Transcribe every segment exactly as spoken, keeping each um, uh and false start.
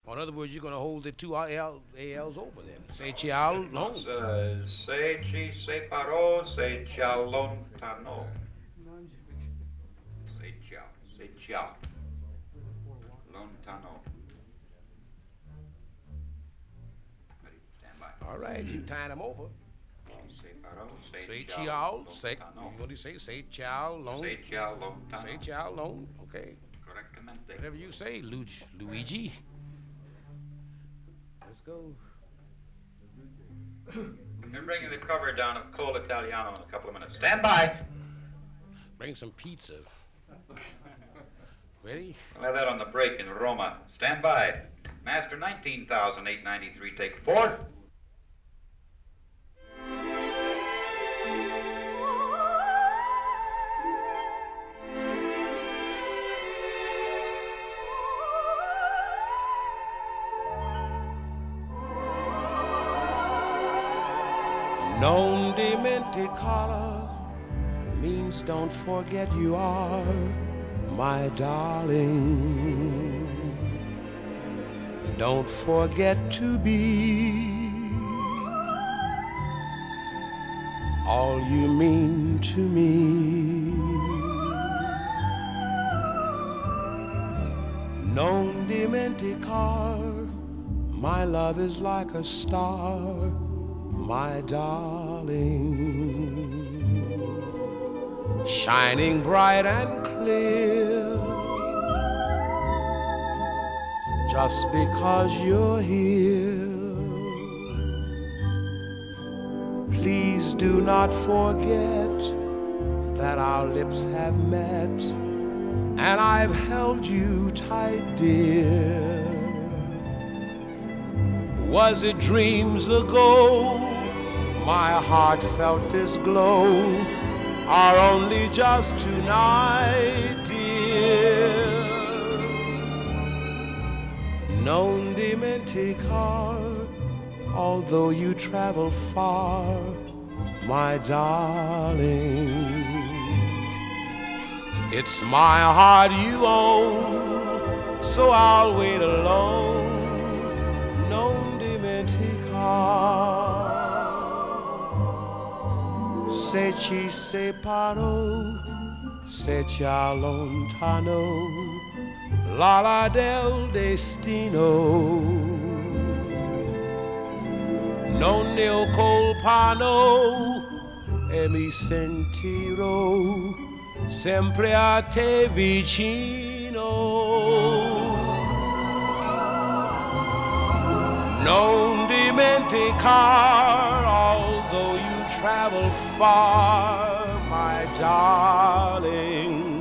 In other words, you're going to hold the two L, A L's over them. Say ciao long. Uh, se ci separò, se ci allontanò. Se ciao, se ciao. Lontano. Ready, stand by. All right, you tying them over. Ci separò, se Say ciao, ciao. Say, lontano. what do you say? Say ciao long. Se ciao, lontano. Say ciao long. Okay. Correctamente. Whatever you say, Lu- Luigi. Let's go. We're bringing the cover down of Cole Italiano in a couple of minutes. Stand by. Bring some pizza. Ready? We'll have that on the break in Roma. Stand by. Master nineteen thousand eight hundred ninety-three, take four. Non dimenticare means don't forget you are my darling. Don't forget to be all you mean to me. Non dimenticare, my love is like a star, my darling, shining bright and clear. Just because you're here, please do not forget that our lips have met, and I've held you tight, dear. Was it dreams ago my heart felt this glow, or only just tonight, dear? Non dimenticare, although you travel far, my darling, it's my heart you own, so I'll wait alone. Non dimenticare, se ci separò, se ci allontano, l'ala del destino. Non ne ho colpano e mi sentirò sempre a te vicino. Non dimenticare, although you travel far, my darling,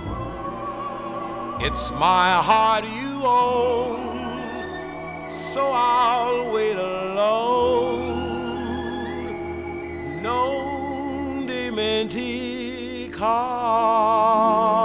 it's my heart you own, so I'll wait alone. Non dimenticare.